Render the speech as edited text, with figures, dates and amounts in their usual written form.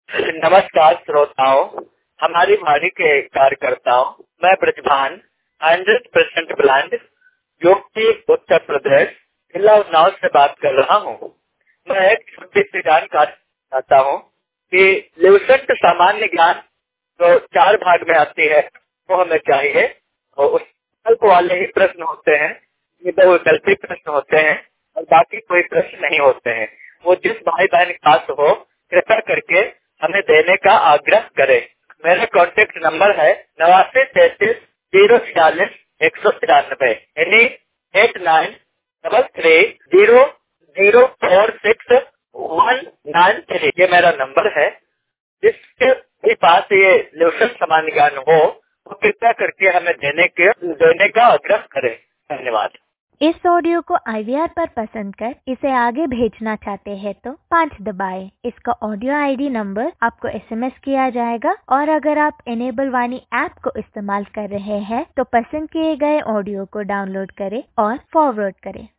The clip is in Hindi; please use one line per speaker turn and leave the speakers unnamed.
नमस्कार श्रोताओं, हमारी वाणी के कार्यकर्ताओं, मैं ब्रजभान 100% ब्लाइंड यूपी उत्तर प्रदेश जिला उन्नाव से बात कर रहा हूँ। मैं एक छोटी सी जानकारी चाहता हूँ कि ल्यूसेंट सामान्य ज्ञान जो 4 भाग में आती है वो हमें चाहिए। और उस विकल्प वाले ही प्रश्न होते हैं, ये 2 वैकल्पिक प्रश्न होते हैं और बाकी कोई प्रश्न नहीं होते हैं। वो जिस भाई बहन के पास हो कृपया करके हमें देने का आग्रह करें। मेरा कॉन्टेक्ट नंबर है 8933 046 193 यानी 8933 0046193। ये मेरा नंबर है। जिसके भी पास ये ल्यूसेंट सामान्य ज्ञान हो वो कृपया करके हमें देने का आग्रह करें। धन्यवाद।
इस ऑडियो को IVR पर पसंद कर इसे आगे भेजना चाहते हैं तो 5 दबाएं। इसका ऑडियो ID नंबर आपको SMS किया जाएगा और अगर आप इनेबल वाणी ऐप को इस्तेमाल कर रहे हैं तो पसंद किए गए ऑडियो को डाउनलोड करें और फॉरवर्ड करें।